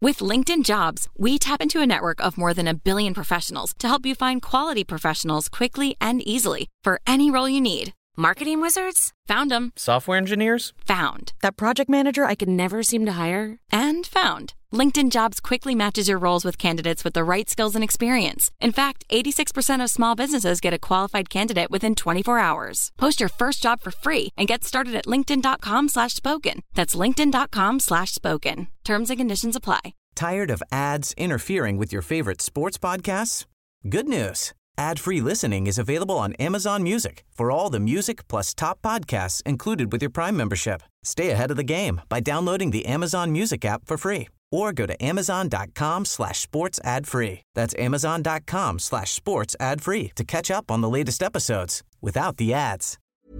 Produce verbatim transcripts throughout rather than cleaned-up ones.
With LinkedIn Jobs, we tap into a network of more than a billion professionals to help you find quality professionals quickly and easily for any role you need. Marketing wizards? Found them. Software engineers? Found. That project manager I could never seem to hire? And found. LinkedIn Jobs quickly matches your roles with candidates with the right skills and experience. In fact, eighty-six percent of small businesses get a qualified candidate within twenty-four hours. Post your first job for free and get started at linkedin.com slash spoken. That's linkedin.com slash spoken. Terms and conditions apply. Tired of ads interfering with your favorite sports podcasts? Good news. Ad-free listening is available on Amazon Music for all the music plus top podcasts included with your Prime membership. Stay ahead of the game by downloading the Amazon Music app for free or go to amazon.com slash sports ad free. That's amazon.com slash sports ad free to catch up on the latest episodes without the ads.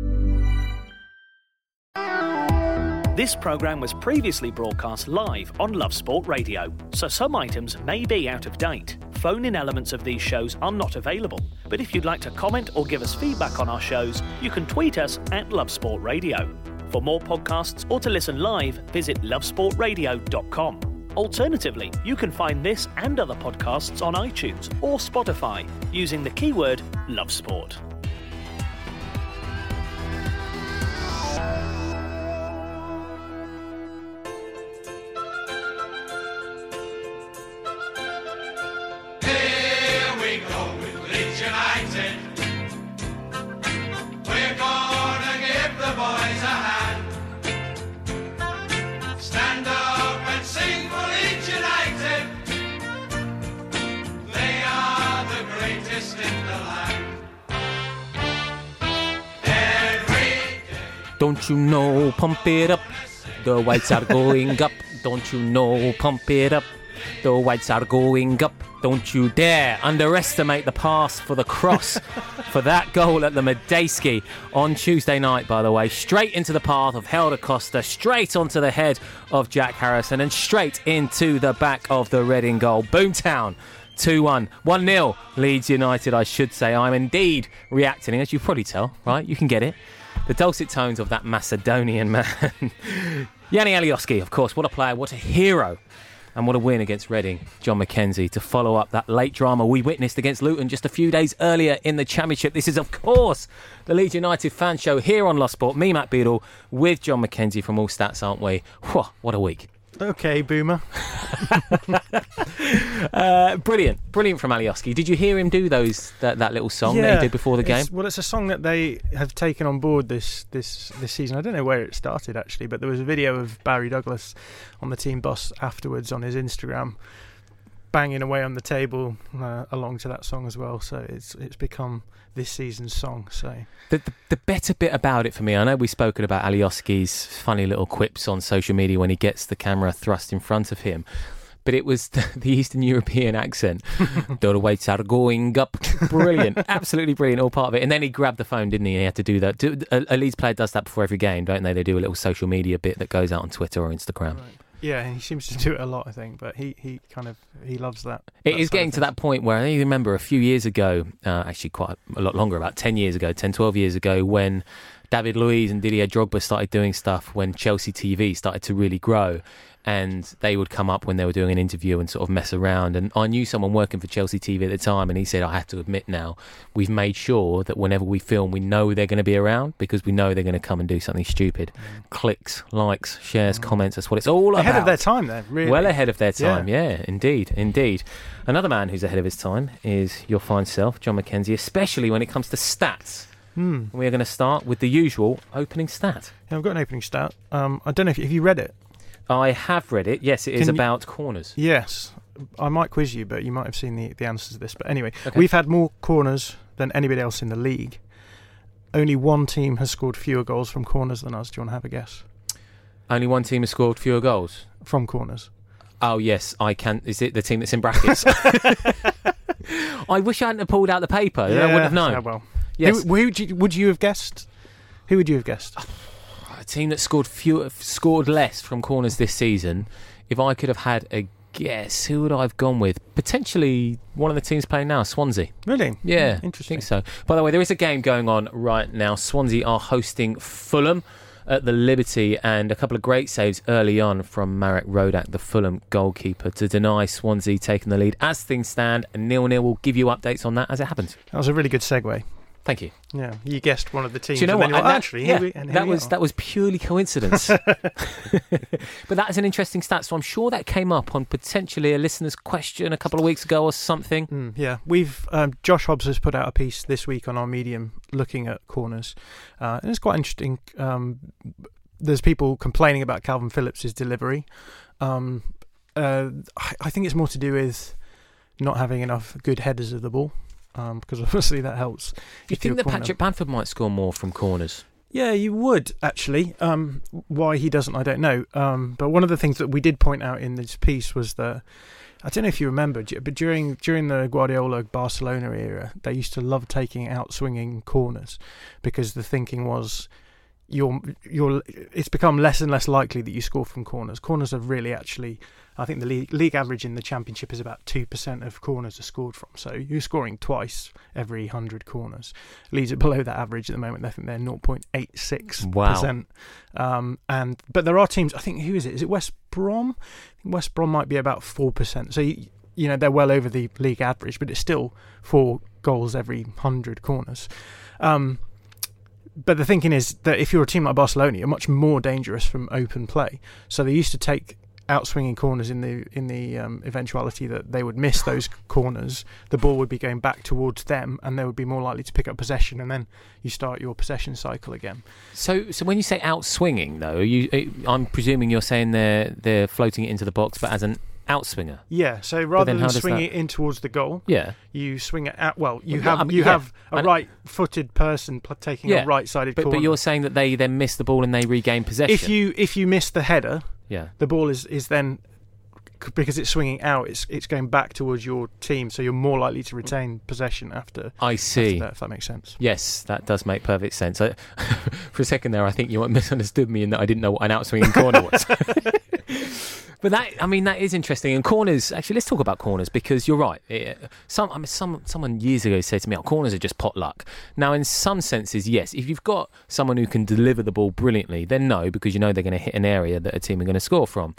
This programme was previously broadcast live on Love Sport Radio, so some items may be out of date. Phone-in elements of these shows are not available, but if you'd like to comment or give us feedback on our shows, you can tweet us at Love Sport Radio. For more podcasts or to listen live, visit love sport radio dot com. Alternatively, you can find this and other podcasts on iTunes or Spotify using the keyword Love Sport. Don't you know, pump it up, the Whites are going up. Don't you know, pump it up, the Whites are going up. Don't you dare underestimate the pass for the cross for that goal at the Medeski on Tuesday night, by the way. Straight into the path of Helder Costa, straight onto the head of Jack Harrison and straight into the back of the Reading goal. Boomtown. two one. one nil Leeds United, I should say. I'm indeed reacting, as you probably tell, right? You can get it. The dulcet tones of that Macedonian man. Yanni Alioski, of course. What a player, what a hero. And what a win against Reading. John McKenzie to follow up that late drama we witnessed against Luton just a few days earlier in the Championship. This is, of course, the Leeds United fan show here on Love Sport. Me, Matt Beadle, with John McKenzie from All Stats, aren't we? Whew, what a week. Okay, Boomer. uh, brilliant. Brilliant from Alioski. Did you hear him do those that, that little song yeah, that he did before the game? It's, well, it's a song that they have taken on board this, this, this season. I don't know where it started, actually, but there was a video of Barry Douglas on the team bus afterwards on his Instagram banging away on the table uh, along to that song as well. So it's it's become this season's song. So the, the the better bit about it for me, I know we've spoken about Alioski's funny little quips on social media when he gets the camera thrust in front of him, but it was the, the Eastern European accent. The weights are going up. Brilliant. Absolutely brilliant. All part of it. And then he grabbed the phone, didn't he? He had to do that. Do, a, a Leeds player does that before every game, don't they? They do a little social media bit that goes out on Twitter or Instagram. Right. Yeah, he seems to do it a lot, I think, but he, he kind of, he loves that. It that is getting to that point where I remember a few years ago, uh, actually quite a lot longer, about ten years ago, ten, twelve years ago, when David Luiz and Didier Drogba started doing stuff, when Chelsea T V started to really grow. And they would come up when they were doing an interview and sort of mess around. And I knew someone working for Chelsea T V at the time, and he said, I have to admit now, we've made sure that whenever we film, we know they're going to be around because we know they're going to come and do something stupid. Mm. Clicks, likes, shares, mm. comments, that's what it's all ahead about. Ahead of their time, then, really. Well ahead of their time, yeah. yeah, indeed, indeed. Another man who's ahead of his time is your fine self, John McKenzie, especially when it comes to stats. Hmm. We're going to start with the usual opening stat. Yeah, I've got an opening stat. Um, I don't know if you, have you read it? I have read it. Yes, it is Can about you, corners. Yes. I might quiz you, but you might have seen the, the answers to this. But anyway, okay. We've had more corners than anybody else in the league. Only one team has scored fewer goals from corners than us. Do you want to have a guess? Only one team has scored fewer goals? From corners. Oh, yes, I can. Is it the team that's in brackets? I wish I hadn't have pulled out the paper. Yeah, I wouldn't have known. Yeah, well. Yes. Who, who would, you, would you have guessed? Who would you have guessed? A team that scored fewer, scored less from corners this season. If I could have had a guess, who would I have gone with? Potentially one of the teams playing now, Swansea. Really? Yeah, mm, interesting. I think so. By the way, there is a game going on right now. Swansea are hosting Fulham. at the Liberty, and a couple of great saves early on from Marek Rodak, the Fulham goalkeeper, to deny Swansea taking the lead. As things stand, nil nil. We'll give you updates on that as it happens. That was a really good segue. Thank you. Yeah, you guessed one of the teams. Do you know what? And then And that, actually, yeah, here we, and here that we was are. that was purely coincidence. But that is an interesting stat. So I'm sure that came up on potentially a listener's question a couple of weeks ago or something. Mm, yeah, we've um, Josh Hobbs has put out a piece this week on our Medium looking at corners, uh, and it's quite interesting. Um, there's people complaining about Calvin Phillips' delivery. Um, uh, I, I think it's more to do with not having enough good headers of the ball. Um, because obviously that helps. Do you think that Patrick Bamford might score more from corners? Yeah, you would, actually. Um, why he doesn't, I don't know. Um, but one of the things that we did point out in this piece was that, I don't know if you remember, but during during the Guardiola Barcelona era, they used to love taking out swinging corners because the thinking was, you're you're it's become less and less likely that you score from corners. Corners are really actually, I think the league, league average in the Championship is about two percent of corners are scored from. So you're scoring twice every one hundred corners. Leeds are below that average at the moment. I think they're zero point eight six percent. Wow. Um, and, but there are teams, I think, who is it? Is it West Brom? I think West Brom might be about four percent. So, you, you know, they're well over the league average, but it's still four goals every one hundred corners. Um But the thinking is that if you're a team like Barcelona, you're much more dangerous from open play. So they used to take out-swinging corners in the in the um, eventuality that they would miss those corners. The ball would be going back towards them, and they would be more likely to pick up possession, and then you start your possession cycle again. So, so when you say out-swinging, though, are you, I'm presuming you're saying they're they're floating it into the box, but as an outswinger. Yeah, so rather than swing that... it in towards the goal, yeah, you swing it out. Well, you well, have I mean, you yeah. have a right-footed person pl- taking yeah. a right-sided but, corner. But you're saying that they then miss the ball and they regain possession. If you if you miss the header, yeah, the ball is, is then, because it's swinging out, it's it's going back towards your team, so you're more likely to retain possession after. I see. After that, if that makes sense. Yes, that does make perfect sense. I, for a second there, I think you misunderstood me in that I didn't know what an outswinging corner was. But that, I mean, that is interesting. And corners, actually, let's talk about corners, because you're right. It, some, I mean, some, someone years ago said to me, "Oh, corners are just pot luck." Now, in some senses, yes. If you've got someone who can deliver the ball brilliantly, then no, because you know they're going to hit an area that a team are going to score from.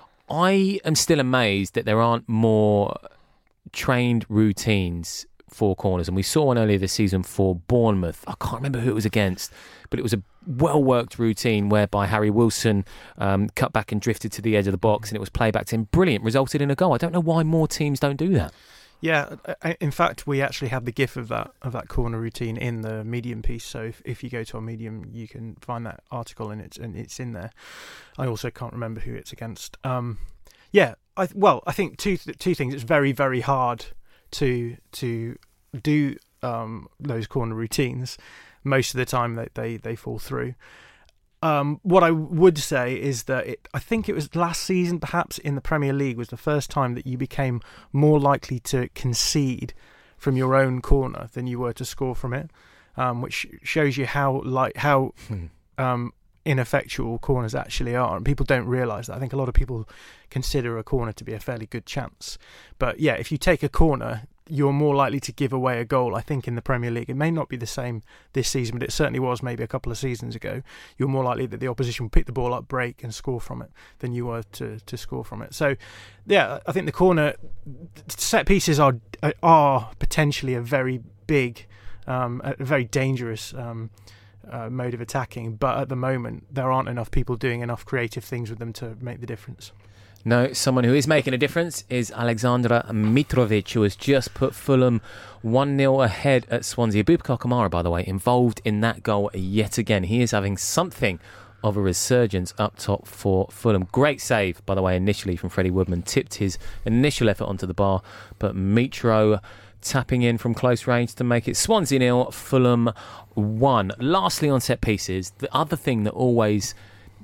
I am still amazed that there aren't more trained routines for corners, and we saw one earlier this season for Bournemouth. I can't remember who it was against, but it was a well-worked routine whereby Harry Wilson um, cut back and drifted to the edge of the box, and it was played back to him. Brilliant, resulted in a goal. I don't know why more teams don't do that. Yeah, in fact, we actually have the GIF of that of that corner routine in the Medium piece. So if, if you go to our Medium, you can find that article, and it's and it's in there. I also can't remember who it's against. Um, yeah, I well, I think two two things. It's very very hard to to do um, those corner routines. Most of the time, they they, they fall through. Um, what I would say is that it, I think it was last season, perhaps in the Premier League, was the first time that you became more likely to concede from your own corner than you were to score from it, um, which shows you how like how um, ineffectual corners actually are. And people don't realise that. I think a lot of people consider a corner to be a fairly good chance. But yeah, if you take a corner, you're more likely to give away a goal, I think, in the Premier League. It may not be the same this season, but it certainly was maybe a couple of seasons ago. You're more likely that the opposition will pick the ball up, break and score from it than you were to, to score from it. So, yeah, I think the corner set pieces are are potentially a very big, um, a very dangerous um, uh, mode of attacking. But at the moment, there aren't enough people doing enough creative things with them to make the difference. No, someone who is making a difference is Aleksandar Mitrovic, who has just put Fulham one nil ahead at Swansea. Boubacar Kamara, by the way, involved in that goal yet again. He is having something of a resurgence up top for Fulham. Great save, by the way, initially from Freddie Woodman. Tipped his initial effort onto the bar, but Mitro tapping in from close range to make it Swansea nil, Fulham one. Lastly, on set pieces, the other thing that always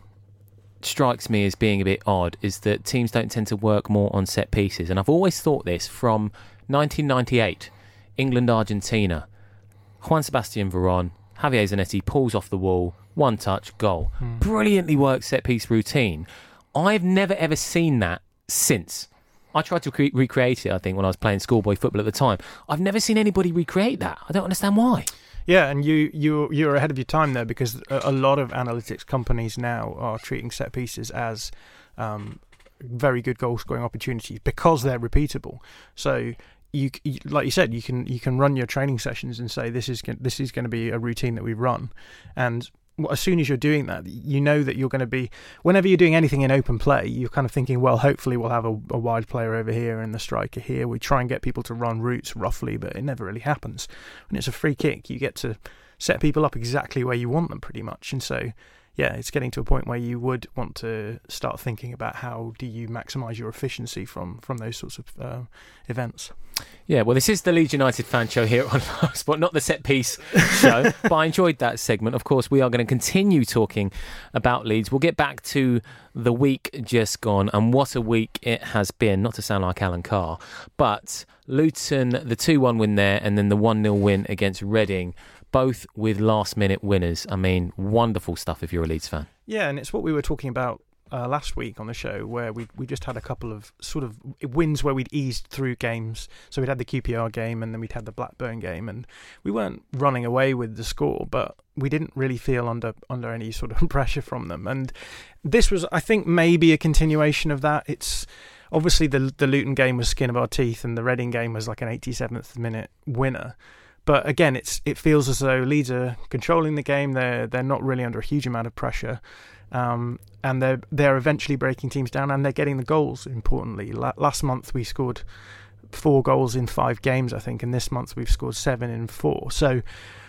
strikes me as being a bit odd is that teams don't tend to work more on set pieces, and I've always thought this from nineteen ninety-eight, England-Argentina. Juan Sebastian Veron, Javier Zanetti pulls off the wall, one touch, goal. Hmm. Brilliantly worked set piece routine. I've never ever seen that since. I tried to cre- recreate it, I think, when I was playing schoolboy football at the time. I've never seen anybody recreate that. I don't understand why. Yeah, and you you you're ahead of your time there, because a, a lot of analytics companies now are treating set pieces as um, very good goal scoring opportunities because they're repeatable. So you, you like you said, you can you can run your training sessions and say this is this is going to be a routine that we run, and as soon as you're doing that, you know that you're going to be, whenever you're doing anything in open play, you're kind of thinking, well, hopefully we'll have a, a wide player over here and the striker here. We try and get people to run routes roughly, but it never really happens. When it's a free kick, you get to set people up exactly where you want them pretty much. And so, yeah, it's getting to a point where you would want to start thinking about how do you maximise your efficiency from, from those sorts of uh, events. Yeah, well, this is the Leeds United fan show here on Love Sport, not the set piece show, but I enjoyed that segment. Of course, we are going to continue talking about Leeds. We'll get back to the week just gone, and what a week it has been, not to sound like Alan Carr, but Luton, the two one win there, and then the one nil win against Reading, both with last-minute winners. I mean, wonderful stuff if you're a Leeds fan. Yeah, and it's what we were talking about Uh, last week on the show, where we we just had a couple of sort of wins where we'd eased through games. So we'd had the Q P R game, and then we'd had the Blackburn game, and we weren't running away with the score, but we didn't really feel under under any sort of pressure from them. And this was, I think, maybe a continuation of that. It's obviously the the Luton game was skin of our teeth, and the Reading game was like an eighty-seventh minute winner. But again, it's it feels as though Leeds are controlling the game. They're they're not really under a huge amount of pressure. Um, and they're they're eventually breaking teams down, and they're getting the goals. Importantly, La- last month we scored four goals in five games, I think, and this month we've scored seven in four. So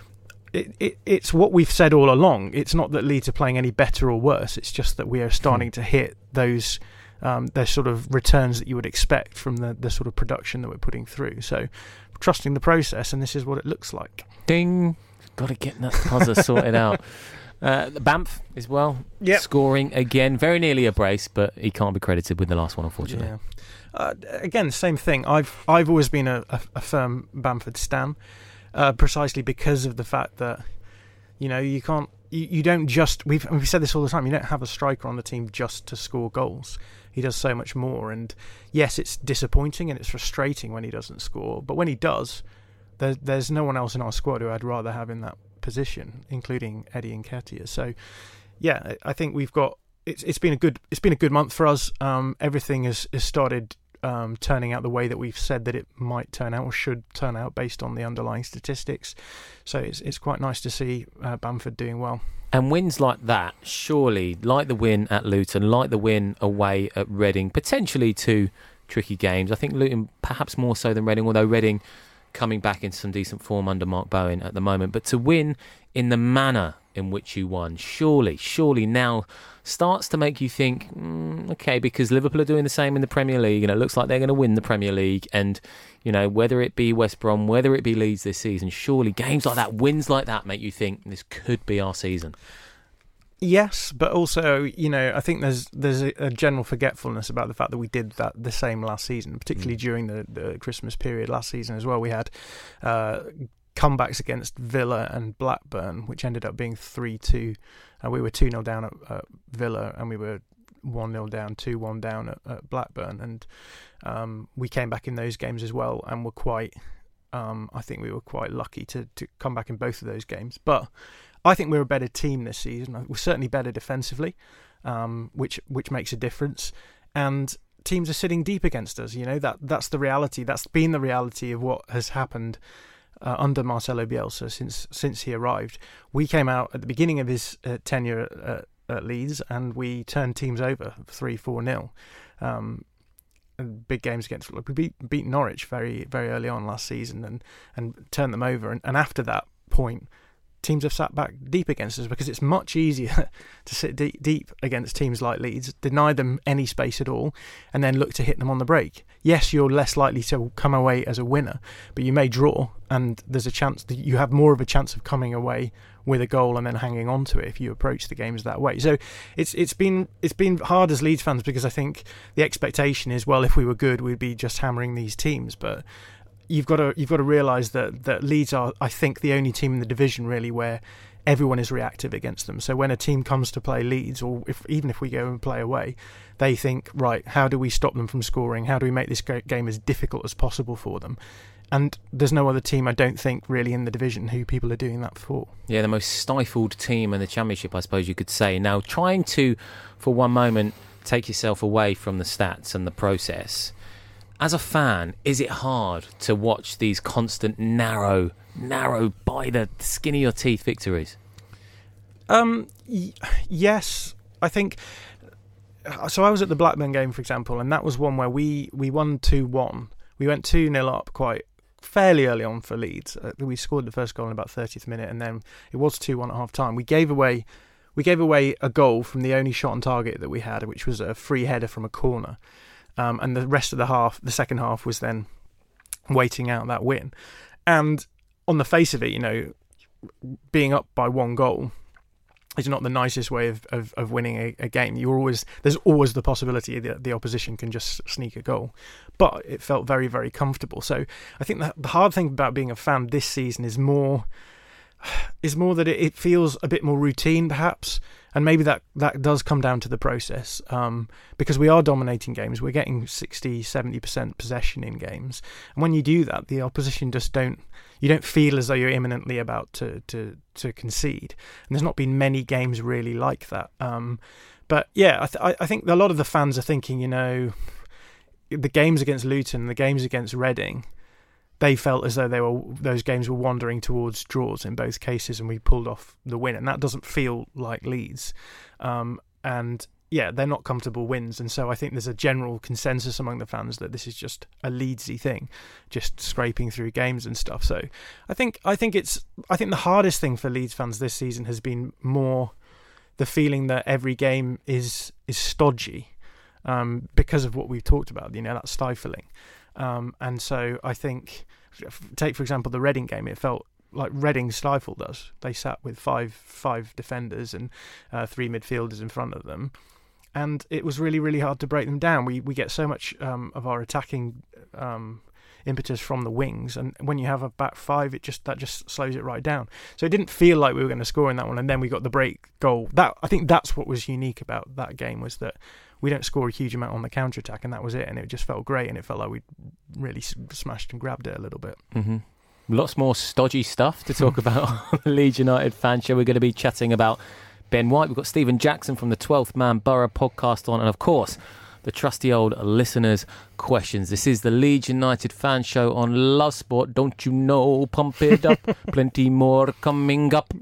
it, it it's what we've said all along. It's not that Leeds are playing any better or worse. It's just that we are starting to hit those um, those sort of returns that you would expect from the the sort of production that we're putting through. So trusting the process, and this is what it looks like. Ding! Got to get that buzzer sorted out. Uh, Banff as well, yep. Scoring again, very nearly a brace, but he can't be credited with the last one, unfortunately. Yeah. Uh, again, same thing. I've I've always been a, a, a firm Bamford stan, uh, precisely because of the fact that, you know, you can't, you, you don't just, we've we've said this all the time, you don't have a striker on the team just to score goals. He does so much more, and yes, it's disappointing and it's frustrating when he doesn't score, but when he does, there, there's no one else in our squad who I'd rather have in that position, including Eddie Nketiah. So yeah, I think we've got it's it's been a good it's been a good month for us. Um, everything has, has started um, turning out the way that we've said that it might turn out or should turn out based on the underlying statistics. So it's it's quite nice to see uh, Bamford doing well. And wins like that, surely, like the win at Luton, like the win away at Reading, potentially two tricky games. I think Luton perhaps more so than Reading, although Reading coming back into some decent form under Mark Bowen at the moment. But to win in the manner in which you won, surely, surely now starts to make you think, mm, okay, because Liverpool are doing the same in the Premier League, and it looks like they're going to win the Premier League. And, you know, whether it be West Brom, whether it be Leeds this season, surely games like that, wins like that, make you think this could be our season. Yes, but also, you know, I think there's there's a, a general forgetfulness about the fact that we did that the same last season, particularly mm. during the, the Christmas period last season as well. We had uh, comebacks against Villa and Blackburn, which ended up being three two. Uh, we were two nil down at uh, Villa, and we were one nil down, two one down at, at Blackburn. And um, we came back in those games as well, and were quite, um, I think we were quite lucky to, to come back in both of those games. But I think we're a better team this season. We're certainly better defensively, um, which which makes a difference. And teams are sitting deep against us. You know, that that's the reality. That's been the reality of what has happened uh, under Marcelo Bielsa since since he arrived. We came out at the beginning of his uh, tenure at, at Leeds, and we turned teams over three four nil. Um, big games against we beat beat Norwich very very early on last season, and and turned them over. And, and after that point, teams have sat back deep against us because it's much easier to sit deep, deep against teams like Leeds, deny them any space at all, and then look to hit them on the break. Yes, you're less likely to come away as a winner, but you may draw, and there's a chance that you have more of a chance of coming away with a goal and then hanging on to it if you approach the games that way. So it's it's been it's been hard as Leeds fans, because I think the expectation is, well, if we were good, we'd be just hammering these teams, but You've got to you've got to realise that, that Leeds are, I think, the only team in the division really where everyone is reactive against them. So when a team comes to play Leeds, or if even if we go and play away, they think, right, how do we stop them from scoring? How do we make this game as difficult as possible for them? And there's no other team, I don't think, really in the division who people are doing that for. Yeah, the most stifled team in the Championship, I suppose you could say. Now, trying to, for one moment, take yourself away from the stats and the process, as a fan, is it hard to watch these constant, narrow, narrow, by the skin of your teeth victories? Um, y- yes, I think... So I was at the Blackburn game, for example, and that was one where we, we won two one. We went two nil up quite fairly early on for Leeds. Uh, we scored the first goal in about thirtieth minute, and then it was two one at half time. We gave away we gave away a goal from the only shot on target that we had, which was a free header from a corner. Um, and the rest of the half, the second half, was then waiting out that win. And on the face of it, you know, being up by one goal is not the nicest way of, of, of winning a, a game. You're always there's always the possibility that the opposition can just sneak a goal, but it felt very, very comfortable. So I think that the hard thing about being a fan this season is more is more that it, it feels a bit more routine, perhaps, and maybe that, that does come down to the process, um, because we are dominating games. We're getting sixty, seventy percent possession in games, and when you do that, the opposition just don't. You don't feel as though you're imminently about to, to, to concede. And there's not been many games really like that. Um, but yeah, I, th- I think a lot of the fans are thinking, you know, the games against Luton, the games against Reading, they felt as though they were those games were wandering towards draws in both cases, and we pulled off the win. And that doesn't feel like Leeds. Um, and yeah, they're not comfortable wins, and so I think there's a general consensus among the fans that this is just a Leedsy thing, just scraping through games and stuff. So I think I think it's I think the hardest thing for Leeds fans this season has been more the feeling that every game is is stodgy, um, because of what we've talked about. You know, that stifling, um, and so I think take for example the Reading game. It felt like Reading stifled us. They sat with five five defenders and uh, three midfielders in front of them. And it was really, really hard to break them down. We we get so much um, of our attacking um, impetus from the wings, and when you have a back five, it just that just slows it right down. So it didn't feel like we were going to score in that one, and then we got the break goal. That I think that's what was unique about that game, was that we don't score a huge amount on the counter attack, and that was it. And it just felt great, and it felt like we really smashed and grabbed it a little bit. Mm-hmm. Lots more stodgy stuff to talk about on the Leeds United Fan Show. We're going to be chatting about Ben White. We've got Stephen Jackson from the twelfth Man Borough podcast on, and of course the trusty old listeners' questions. This is the Leeds United Fan Show on Love Sport. Don't you know? Pump it up. Plenty more coming up.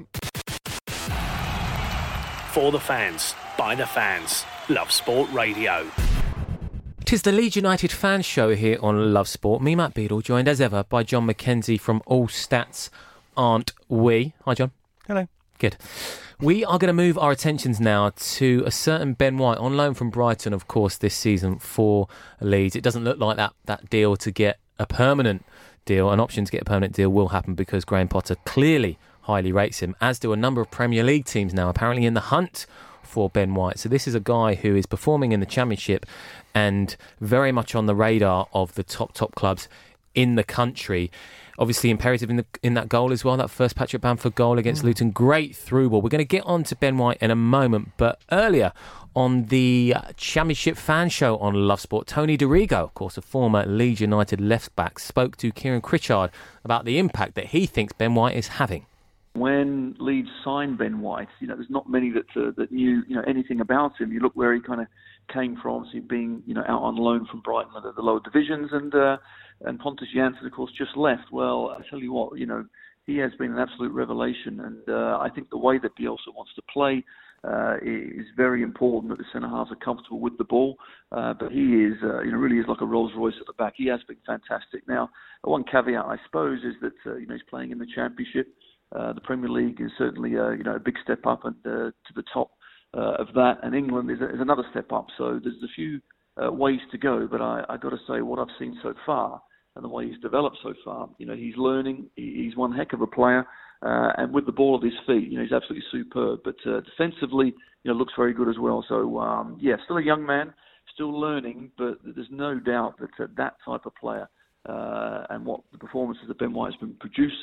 For the fans, by the fans, Love Sport Radio. Tis the Leeds United Fan Show here on Love Sport. Me, Matt Beadle, joined as ever by John McKenzie from All Stats Aren't We. Hi, John. Hello. Good. We are going to move our attentions now to a certain Ben White, on loan from Brighton, of course, this season for Leeds. It doesn't look like that, that deal to get a permanent deal, an option to get a permanent deal will happen because Graham Potter clearly highly rates him, as do a number of Premier League teams now, apparently in the hunt for Ben White. So this is a guy who is performing in the Championship and very much on the radar of the top, top clubs in the country. Obviously imperative in the in that goal as well, that first Patrick Bamford goal against mm. Luton. Great through ball. We're going to get on to Ben White in a moment, but earlier on the Championship Fan Show on Love Sport, Tony Dorigo, of course a former Leeds United left-back, spoke to Kieran Critchard about the impact that he thinks Ben White is having. When Leeds signed Ben White, you know, there's not many that uh, that knew, you know, anything about him. You look where he kind of came from, obviously being, you know, out on loan from Brighton, the, the lower divisions, and uh, and Pontus Jansson, of course, just left. Well, I tell you what, you know, he has been an absolute revelation, and uh, I think the way that Bielsa wants to play uh, is very important. That the centre halves are comfortable with the ball, uh, but he is, uh, you know, really is like a Rolls Royce at the back. He has been fantastic. Now, one caveat, I suppose, is that uh, you know, he's playing in the Championship. Uh, the Premier League is certainly uh, you know, a big step up, and uh, to the top uh, of that, and England is, a, is another step up. So there's a few uh, ways to go, but I, I got to say, what I've seen so far and the way he's developed so far, you know, he's learning. He, he's one heck of a player, uh, and with the ball at his feet, you know, he's absolutely superb. But uh, defensively, you know, looks very good as well. So um, yeah, still a young man, still learning, but there's no doubt that uh, that type of player. Uh, and what the performances that Ben White has been producing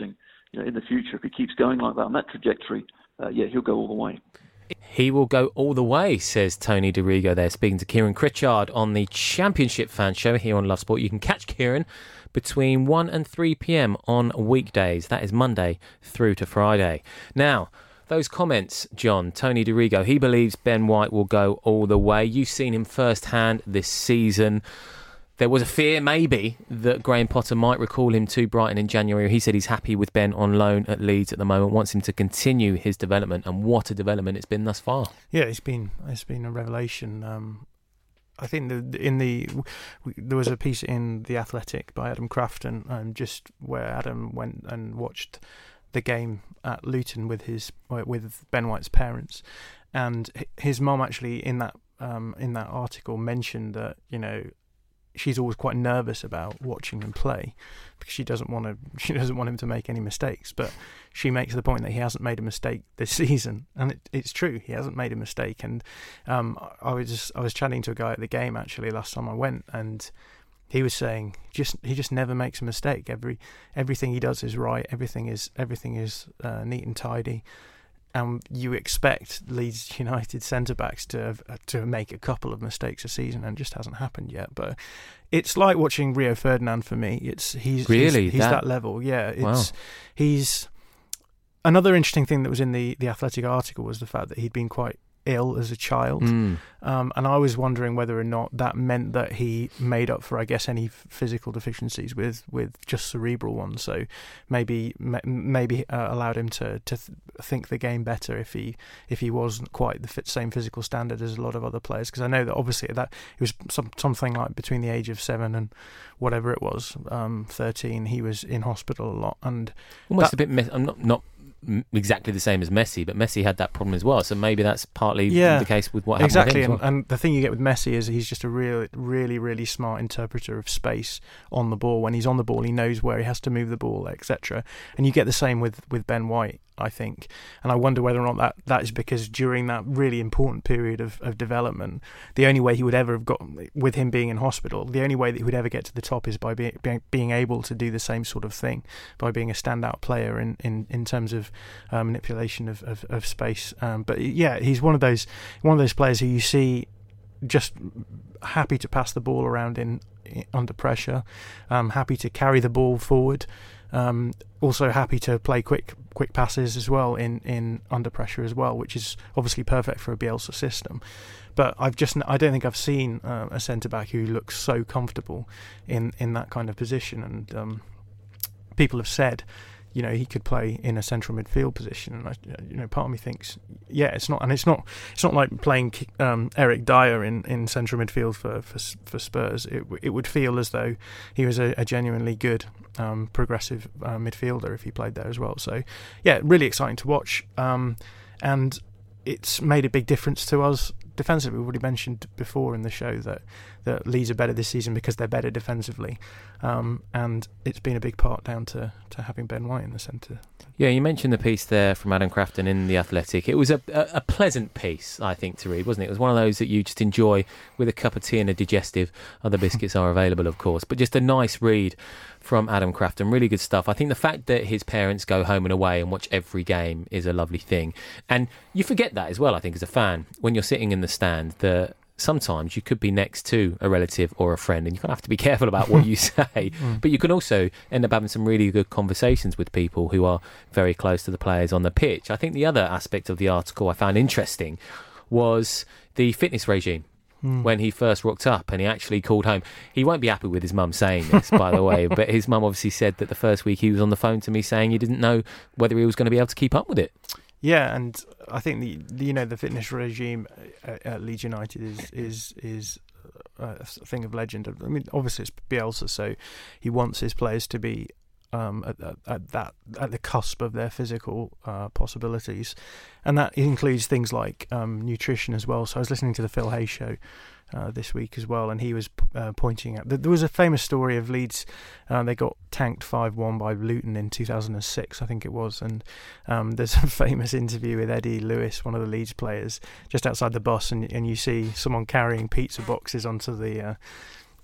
you know, in the future, if he keeps going like that on that trajectory, uh, yeah, he'll go all the way. He will go all the way, says Tony DeRigo there, speaking to Kieran Critchard on the Championship Fan Show here on Love Sport. You can catch Kieran between one and three p.m. on weekdays. That is Monday through to Friday. Now, those comments, John, Tony DeRigo, he believes Ben White will go all the way. You've seen him firsthand this season. There was a fear, maybe, that Graham Potter might recall him to Brighton in January. He said he's happy with Ben on loan at Leeds at the moment, wants him to continue his development, and what a development it's been thus far. Yeah, it's been it's been a revelation. Um, I think the, in the there was a piece in The Athletic by Adam Crafton, um, just where Adam went and watched the game at Luton with his with Ben White's parents, and his mum actually in that um, in that article mentioned that, you know, she's always quite nervous about watching him play because she doesn't want to. She doesn't want him to make any mistakes. But she makes the point that he hasn't made a mistake this season, and it, it's true. He hasn't made a mistake. And um, I was just, I was chatting to a guy at the game actually last time I went, and he was saying just he just never makes a mistake. Every everything he does is right. Everything is everything is uh, neat and tidy. And you expect Leeds United centre-backs to to make a couple of mistakes a season, and it just hasn't happened yet. But it's like watching Rio Ferdinand for me. It's he's really he's, he's that? that level. Yeah, it's Wow. he's another interesting thing that was in the the Athletic article was the fact that he'd been quite ill as a child, Mm. um, and I was wondering whether or not that meant that he made up for, I guess, any physical deficiencies with, with just cerebral ones. So maybe maybe uh, allowed him to to th- think the game better if he if he wasn't quite the fit, same physical standard as a lot of other players. Because I know that obviously that it was some, something like between the age of seven and whatever it was, um, thirteen, he was in hospital a lot, and Almost that, a bit. Me- I'm not not. exactly the same as Messi, but Messi had that problem as well, so maybe that's partly yeah, the case with what happened exactly. with him as well. and, and the thing you get with Messi is he's just a real, really, really smart interpreter of space on the ball. When he's on the ball, he knows where he has to move the ball, et cetera. And you get the same with, with Ben White, I think. And I wonder whether or not that, that is because during that really important period of, of development, the only way he would ever have got, with him being in hospital, the only way that he would ever get to the top is by being being, being able to do the same sort of thing, by being a standout player in, in, in terms of uh, manipulation of, of, of space. Um, but yeah, he's one of those one of those players who you see just happy to pass the ball around in, in under pressure, um, happy to carry the ball forward. Um, also happy to play quick quick passes as well in, in under pressure as well, which is obviously perfect for a Bielsa system. But I've just I don't think I've seen uh, a centre back who looks so comfortable in, in that kind of position. And um, people have said, you know, he could play in a central midfield position, and I, you know, part of me thinks, yeah, it's not, and it's not, it's not like playing um, Eric Dyer in, in central midfield for for, for Spurs. It it would feel as though he was a, a genuinely good um, progressive uh, midfielder if he played there as well. So, yeah, really exciting to watch, um, and it's made a big difference to us defensively. We've already mentioned before in the show that that Leeds are better this season because they're better defensively, um, and it's been a big part down to, to having Ben White in the centre. Yeah, you mentioned the piece there from Adam Crafton in The Athletic. It was a, a, a pleasant piece, I think, to read, wasn't it? It was one of those that you just enjoy with a cup of tea and a digestive. Other biscuits are available, of course, but just a nice read from Adam Crafton. Really good stuff. I think the fact that his parents go home and away and watch every game is a lovely thing. And you forget that as well, I think, as a fan, when you're sitting in the stand, that sometimes you could be next to a relative or a friend, and you kind of have to be careful about what you say. Mm. But you can also end up having some really good conversations with people who are very close to the players on the pitch. I think the other aspect of the article I found interesting was the fitness regime. Mm. When he first rocked up and he actually called home. He won't be happy with his mum saying this, by the way, but his mum obviously said that the first week he was on the phone to me saying he didn't know whether he was going to be able to keep up with it. Yeah, and I think the, the you know the fitness regime at, at Leeds United is is is a thing of legend. I mean, obviously it's Bielsa, so he wants his players to be um, at, at, at that at the cusp of their physical uh, possibilities, and that includes things like um, nutrition as well. So I was listening to the Phil Hay show Uh, this week as well, and he was uh, pointing at there was a famous story of Leeds. Uh, they got tanked five one by Luton in two thousand six, I think it was, and um, there's a famous interview with Eddie Lewis, one of the Leeds players, just outside the bus, and, and you see someone carrying pizza boxes onto the uh,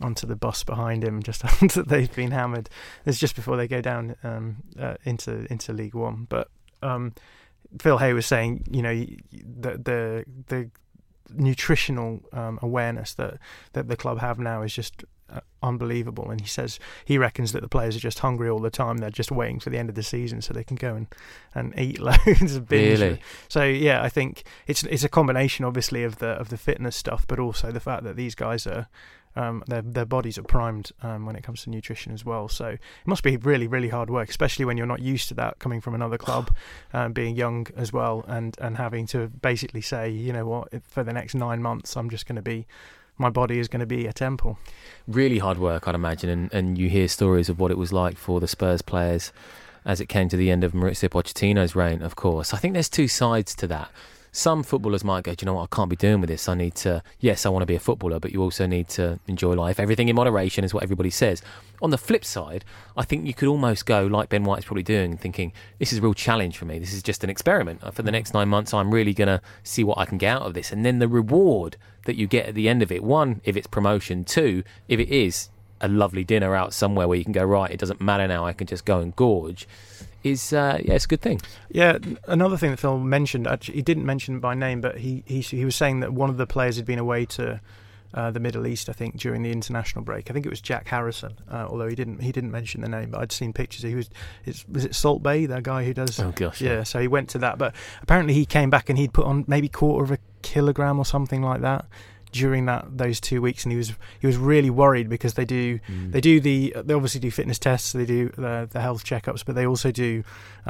onto the bus behind him just after they've been hammered. It's just before they go down um, uh, into into League One. But um, Phil Hay was saying, you know, the the the nutritional um, awareness that that the club have now is just uh, unbelievable. And he says he reckons that the players are just hungry all the time. They're just waiting for the end of the season so they can go and, and eat loads of binge. Really? So yeah, I think it's it's a combination, obviously, of the of the fitness stuff, but also the fact that these guys are. Um, their their bodies are primed um, when it comes to nutrition as well. So it must be really, really hard work, especially when you're not used to that, coming from another club, um, being young as well, and, and having to basically say, you know what, if for the next nine months, I'm just going to be, my body is going to be a temple. Really hard work, I'd imagine, and, and you hear stories of what it was like for the Spurs players as it came to the end of Maurizio Pochettino's reign, of course. I think there's two sides to that. Some footballers might go, do you know what, I can't be doing with this. I need to, yes, I want to be a footballer, but you also need to enjoy life. Everything in moderation is what everybody says. On the flip side, I think you could almost go, like Ben White's probably doing, thinking, this is a real challenge for me. This is just an experiment. For the next nine months, I'm really going to see what I can get out of this. And then the reward that you get at the end of it, one, if it's promotion, two, if it is a lovely dinner out somewhere where you can go, right, it doesn't matter now, I can just go and gorge, is uh, yeah, it's a good thing. Yeah, another thing that Phil mentioned, actually, he didn't mention by name, but he he, he was saying that one of the players had been away to uh, the Middle East, I think, during the international break. I think it was Jack Harrison, uh, although he didn't he didn't mention the name, but I'd seen pictures. He was, it's, was it Salt Bay, that guy who does? Oh gosh, yeah. yeah. So he went to that, but apparently he came back and he'd put on maybe quarter of a kilogram or something like that during that those two weeks, and he was he was really worried because they do mm. they do the they obviously do fitness tests, they do the, the health checkups, but they also do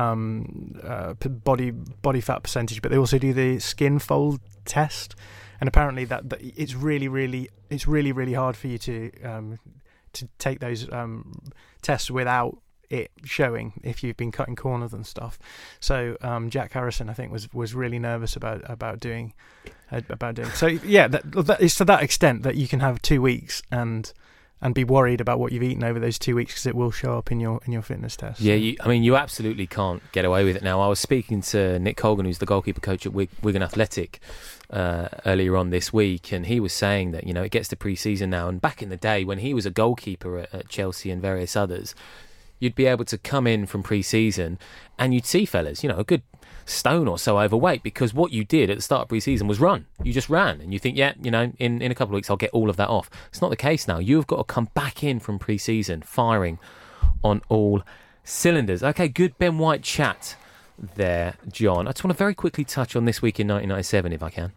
um, uh, body body fat percentage, but they also do the skin fold test, and apparently that, that it's really really it's really really hard for you to um, to take those um, tests without it showing if you've been cutting corners and stuff. So um, Jack Harrison, I think, was was really nervous about about doing uh, about doing. So yeah, that, that it's to that extent that you can have two weeks and and be worried about what you've eaten over those two weeks because it will show up in your in your fitness test. Yeah, you, I mean, you absolutely can't get away with it now. I was speaking to Nick Colgan, who's the goalkeeper coach at Wig- Wigan Athletic, uh, earlier on this week, and he was saying that, you know, it gets to pre-season now, and back in the day when he was a goalkeeper at, at Chelsea and various others, you'd be able to come in from pre-season and you'd see fellas, you know, a good stone or so overweight, because what you did at the start of pre-season was run. You just ran, and you think, yeah, you know, in, in a couple of weeks I'll get all of that off. It's not the case now. You've got to come back in from pre-season firing on all cylinders. Okay, good Ben White chat there, John. I just want to very quickly touch on this week in nineteen ninety-seven, if I can.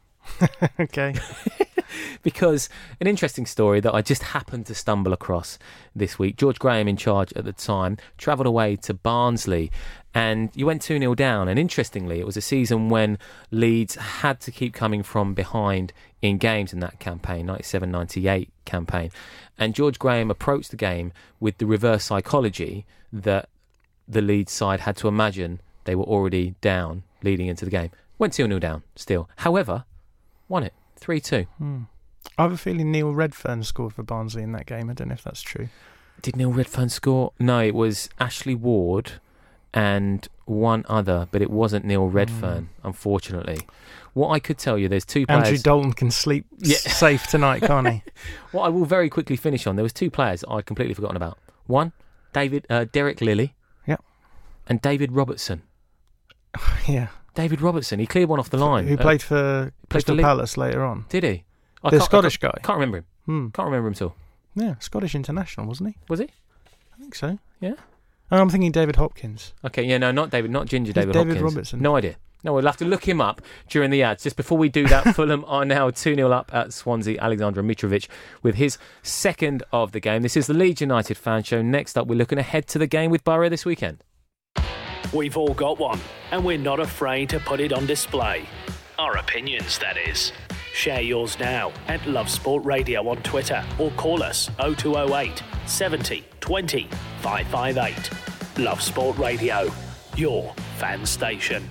Okay. Because an interesting story that I just happened to stumble across this week. George Graham, in charge at the time, travelled away to Barnsley, and you went two nil down. And interestingly, it was a season when Leeds had to keep coming from behind in games in that campaign, ninety-seven ninety-eight campaign. And George Graham approached the game with the reverse psychology that the Leeds side had to imagine they were already down leading into the game. Went two nil down still. However, won it three two. Hmm. I have a feeling Neil Redfern scored for Barnsley in that game. I don't know if that's true. Did Neil Redfern score? No, it was Ashley Ward and one other, but it wasn't Neil Redfern, mm. unfortunately. What I could tell you, there's two players... Andrew Dalton can sleep yeah. safe tonight, can't he? What I will very quickly finish on, there was two players I'd completely forgotten about. One, David uh, Derek Lilly. Yeah. And David Robertson. Yeah. David Robertson, he cleared one off the line. Who played for played Crystal for Palace later on. Did he? I the Scottish I guy. Can't remember him. Hmm. Can't remember him at all. Yeah, Scottish international, wasn't he? Was he? I think so. Yeah. Oh, I'm thinking David Hopkins. Okay, yeah, no, not David, not Ginger Who's David, David Hopkins. Robertson. No idea. No, we'll have to look him up during the ads. Just before we do that, Fulham are now two nil up at Swansea. Alexander Mitrovic with his second of the game. This is the Leeds United Fan Show. Next up, we're looking ahead to the game with Borough this weekend. We've all got one, and we're not afraid to put it on display. Our opinions, that is. Share yours now at Love Sport Radio on Twitter, or call us oh two oh eight, seventy, twenty, five five eight. Love Sport Radio, your fan station.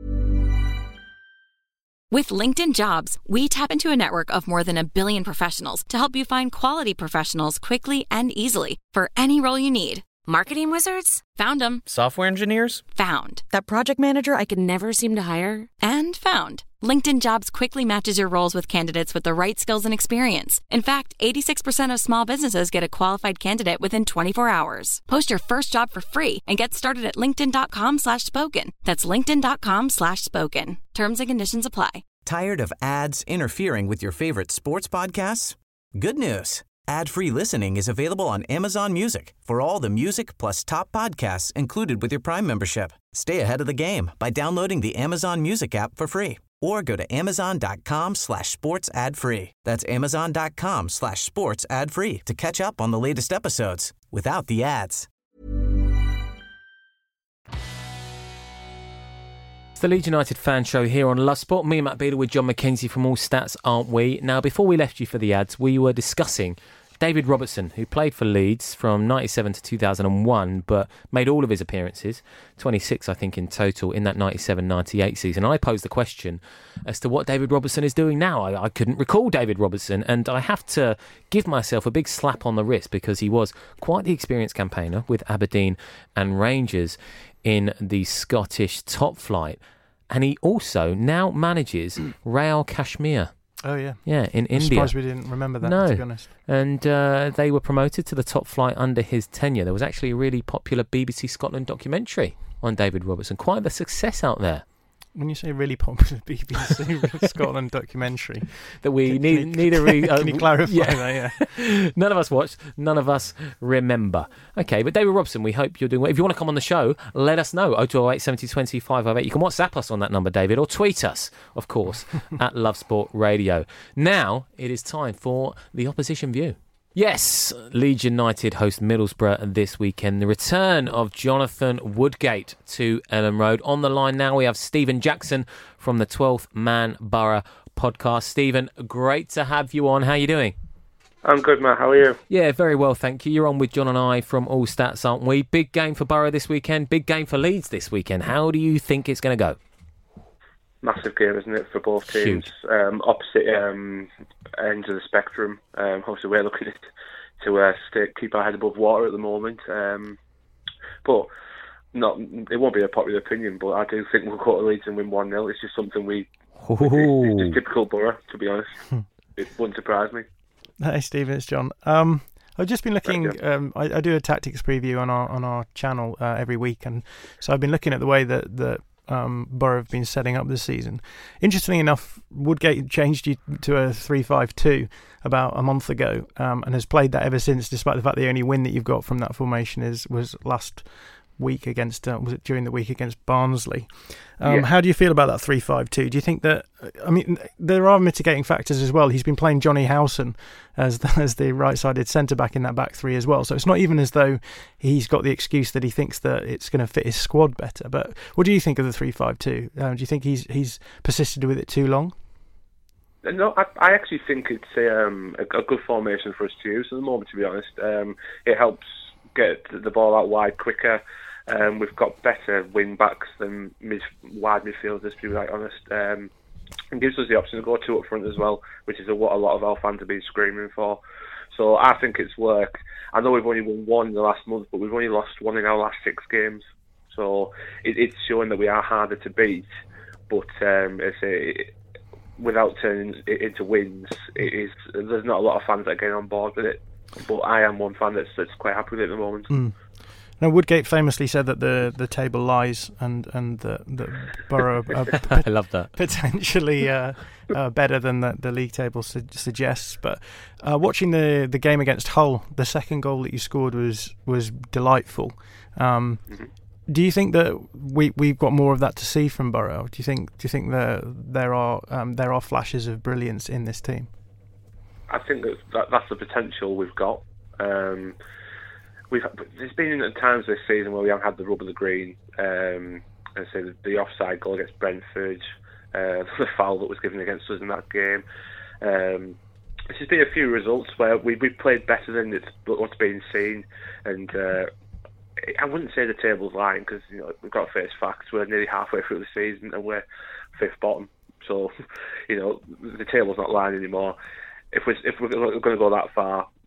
With LinkedIn Jobs, we tap into a network of more than a billion professionals to help you find quality professionals quickly and easily for any role you need. Marketing wizards? Found them. Software engineers? Found. That project manager I could never seem to hire? And found. LinkedIn Jobs quickly matches your roles with candidates with the right skills and experience. In fact, eighty-six percent of small businesses get a qualified candidate within twenty-four hours. Post your first job for free and get started at linkedin.com slash spoken. That's linkedin.com slash spoken. Terms and conditions apply. Tired of ads interfering with your favorite sports podcasts? Good news. Ad-free listening is available on Amazon Music for all the music plus top podcasts included with your Prime membership. Stay ahead of the game by downloading the Amazon Music app for free or go to amazon.com slash sports ad free. That's amazon.com slash sports ad free to catch up on the latest episodes without the ads. It's the Leeds United fan show here on Love Sport. Me and Matt Beadle with John McKenzie from All Stats, aren't we? Now, before we left you for the ads, we were discussing David Robertson, who played for Leeds from ninety-seven to two thousand one, but made all of his appearances, twenty-six, I think, in total, in that ninety-seven ninety-eight season. I posed the question as to what David Robertson is doing now. I, I couldn't recall David Robertson, and I have to give myself a big slap on the wrist because he was quite the experienced campaigner with Aberdeen and Rangers in the Scottish top flight. And he also now manages Real Kashmir. Oh, yeah. Yeah, in I'm India. surprised we didn't remember that, no. to be honest. And uh, they were promoted to the top flight under his tenure. There was actually a really popular B B C Scotland documentary on David Robertson. Quite the success out there. When you say really popular B B C Scotland documentary, that we can, need, can you, need a re- can you uh, clarify yeah. that? Yeah. None of us watched, none of us remember. Okay, but David Robertson, we hope you're doing well. If you want to come on the show, let us know. oh two oh eight, seven oh two oh, five oh eight. You can WhatsApp us on that number, David, or tweet us, of course, at Love Sport Radio. Now it is time for the opposition view. Yes, Leeds United host Middlesbrough this weekend. The return of Jonathan Woodgate to Ellen Road. On the line now, we have Stephen Jackson from the twelfth Man Borough podcast. Stephen, great to have you on. How are you doing? I'm good, Matt. How are you? Yeah, very well, thank you. You're on with John and I from All Stats, aren't we? Big game for Borough this weekend. Big game for Leeds this weekend. How do you think it's going to go? Massive game, isn't it, for both teams? Um, opposite um, ends of the spectrum. Um, obviously, we're looking at, to uh, stay, keep our head above water at the moment. Um, but not, it won't be a popular opinion, but I do think we'll go to Leeds and win one nil. It's just something we... It's just typical Borough, to be honest. It wouldn't surprise me. Hey, Stephen, it's John. Um, I've just been looking. Right, yeah. um, I, I do a tactics preview on our on our channel uh, every week, and so I've been looking at the way that that um, Borough have been setting up this season. Interestingly enough, Woodgate changed you to a three five two about a month ago, um, and has played that ever since. Despite the fact the only win that you've got from that formation is was last week against uh, was it during the week against Barnsley. Um, yeah. How do you feel about that three five two? Do you think that, I mean, there are mitigating factors as well. He's been playing Johnny Howson as the, as the right-sided centre-back in that back three as well. So it's not even as though he's got the excuse that he thinks that it's going to fit his squad better. But what do you think of the three five two? Um, do you think he's he's persisted with it too long? No, I, I actually think it's a, um, a, a good formation for us to use at the moment, to be honest. Um, it helps get the ball out wide quicker. Um, we've got better wing backs than mid, wide midfielders, to be right honest. Um, and gives us the option to go two up front as well, which is what a lot of our fans have been screaming for. So I think it's worked. I know we've only won one in the last month, but we've only lost one in our last six games. So it, it's showing that we are harder to beat. But um, it's a, without turning it into wins, it is, there's not a lot of fans that are getting on board with it. But I am one fan that's, that's quite happy with it at the moment. Mm. Now, Woodgate famously said that the, the table lies and and the, the Borough are I love that. potentially uh, uh, better than the, the league table su- suggests. But uh, watching the, the game against Hull, the second goal that you scored was was delightful. Um, mm-hmm. Do you think that we we've got more of that to see from Borough? Do you think do you think there there are um, there are flashes of brilliance in this team? I think that, that that's the potential we've got. Um, we've there's been at times this season where we haven't had the rub of the green. Um, and so the, the offside goal against Brentford, uh, the foul that was given against us in that game. Um, there's just been a few results where we we played better than it's, what's been seen, and uh, I wouldn't say the table's lying because you know we've got to face facts. We're nearly halfway through the season and we're fifth bottom, so you know the table's not lying anymore. If we're if we're going to go that far,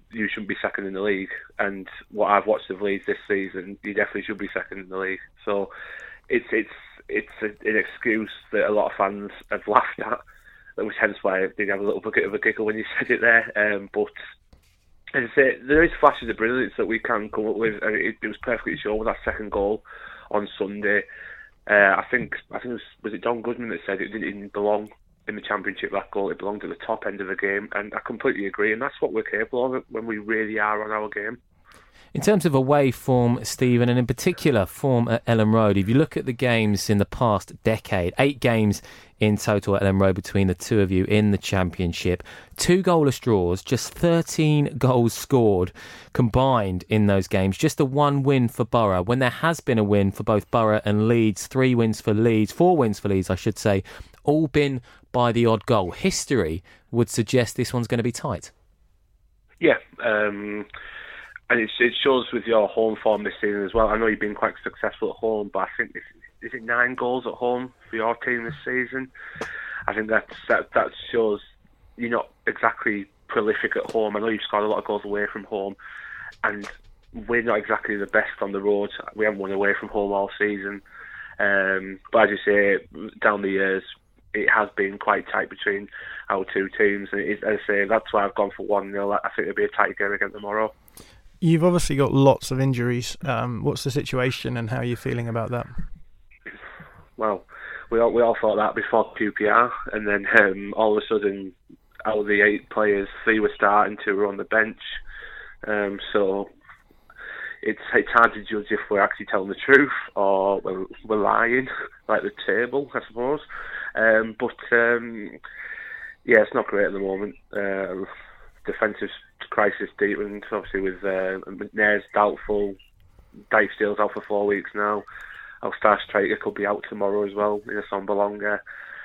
you shouldn't be second in the league. And what I've watched of Leeds this season, you definitely should be second in the league. So it's it's it's a, an excuse that a lot of fans have laughed at, which hence why I did have a little bit of a giggle when you said it there. Um, but as I say, there is flashes of brilliance that we can come up with, and it, it was perfectly shown with that second goal on Sunday. Uh, I think I think it was, was it Don Goodman that said it didn't belong in the Championship, that goal. It belonged at the top end of the game, and I completely agree, and that's what we're capable of when we really are on our game. In terms of away form, Stephen, and in particular form at Elland Road, if you look at the games in the past decade, eight games in total at Elland Road between the two of you in the Championship, two goalless draws, just thirteen goals scored combined in those games, just the one win for Borough, when there has been a win for both Borough and Leeds, three wins for Leeds, four wins for Leeds, I should say, all been by the odd goal. History would suggest this one's going to be tight. Yeah, um... and it, it shows with your home form this season as well. I know you've been quite successful at home, but I think this, is it nine goals at home for your team this season? I think that's, that that shows you're not exactly prolific at home. I know you've scored a lot of goals away from home, and we're not exactly the best on the road. We haven't won away from home all season. Um, but as you say, down the years, it has been quite tight between our two teams. And it is, as I say, that's why I've gone for one nil. I think it'll be a tight game again tomorrow. You've obviously got lots of injuries. Um, what's the situation and how are you feeling about that? Well, we all, we all thought that before Q P R, and then um, all of a sudden, out of the eight players, three were starting, two were on the bench. Um, so it's it's hard to judge if we're actually telling the truth or we're, we're lying, like the table, I suppose. Um, but um, yeah, it's not great at the moment. Uh, defensive crisis deepened, obviously, with uh, McNair's doubtful, Dave Steele's out for four weeks now. Our star striker could be out tomorrow as well, in a Sombalonga.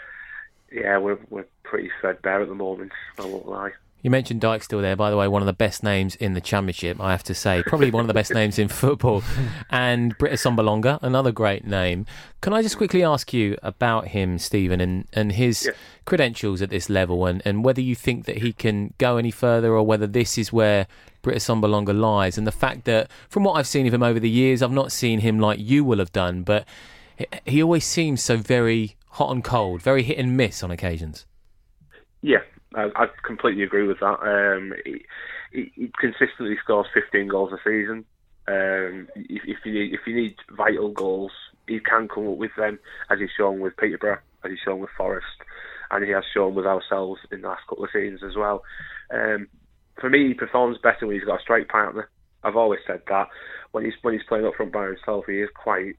Yeah, we're we're pretty threadbare at the moment, I won't lie. You mentioned Dyke still there, by the way, one of the best names in the Championship, I have to say. Probably one of the best names in football. And Britt Sombalonga, another great name. Can I just quickly ask you about him, Stephen, and, and his yeah. credentials at this level, and, and whether you think that he can go any further or whether this is where Britt Sombalonga lies, and the fact that, from what I've seen of him over the years, I've not seen him like you will have done, but he always seems so very hot and cold, very hit and miss on occasions. Yeah. I, I completely agree with that. Um, he, he, he consistently scores fifteen goals a season. Um, if, if you need if you need vital goals, he can come up with them, as he's shown with Peterborough, as he's shown with Forest, and he has shown with ourselves in the last couple of seasons as well. Um, for me, he performs better when he's got a strike partner. I've always said that. When he's when he's playing up front by himself, he is quite.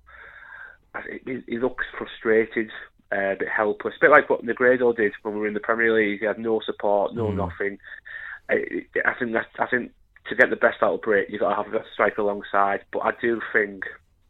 He, he looks frustrated. Uh, a bit helpless, a bit like what Negredo did when we were in the Premier League. He had no support, no mm. nothing. I, I think that I think to get the best out of Brit, you've got to have a striker alongside. But I do think,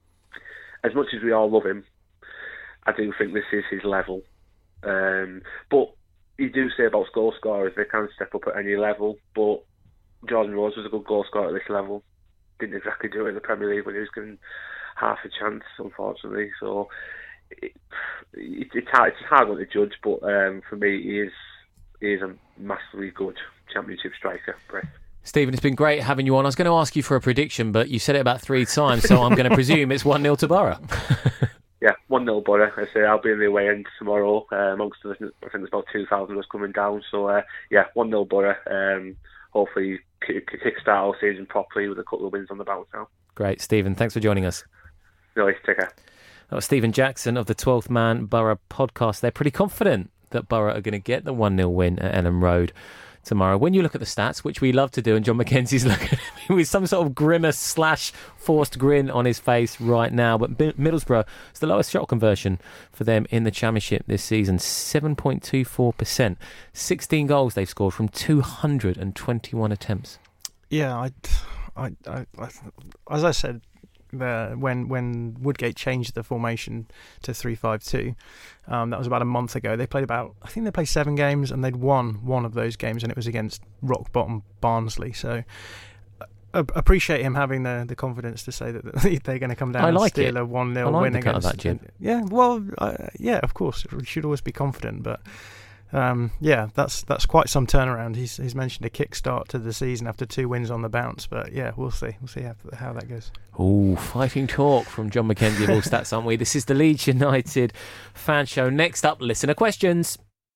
as much as we all love him, I do think this is his level. Um, but you do say about goal scorers, they can step up at any level. But Jordan Rhodes was a good goal scorer at this level. Didn't exactly do it in the Premier League when he was given half a chance, unfortunately. So. It, it, it's hard. It's a hard one to judge, but um, for me, he is he is a massively good Championship striker. Brett. Stephen, it's been great having you on. I was going to ask you for a prediction, but you said it about three times, so I'm going to presume it's one nil to Borough. Yeah, one nil Borough. I say I'll be in the away end tomorrow. Uh, amongst us, I think there's about two thousand of us coming down. So uh, yeah, one nil Borough. Um, hopefully, kick start our season properly with a couple of wins on the bounce now. Great, Stephen. Thanks for joining us. No, take care. That was Stephen Jackson of the twelfth Man Borough podcast. They're pretty confident that Borough are going to get the one nil win at Elland Road tomorrow. When you look at the stats, which we love to do, and John McKenzie's looking at me with some sort of grimace slash forced grin on his face right now, but Middlesbrough is the lowest shot conversion for them in the Championship this season, seven point two four percent. sixteen goals they've scored from two hundred twenty-one attempts. Yeah, I, I, I, I as I said, The, when when Woodgate changed the formation to three five two, um, that was about a month ago. They played about, I think they played seven games and they'd won one of those games, and it was against rock bottom Barnsley. So uh, appreciate him having the, the confidence to say that they're going to come down I like and steal it. a one nil I like win the against. Cut of that, Jim. Yeah, well, uh, yeah, of course, we should always be confident, but um, yeah, that's that's quite some turnaround. He's he's mentioned a kick-start to the season after two wins on the bounce, but yeah, we'll see. We'll see how, how that goes. Oh, fighting talk from John McKenzie of All Stats, aren't we? This is the Leeds United Fan Show. Next up, listener questions.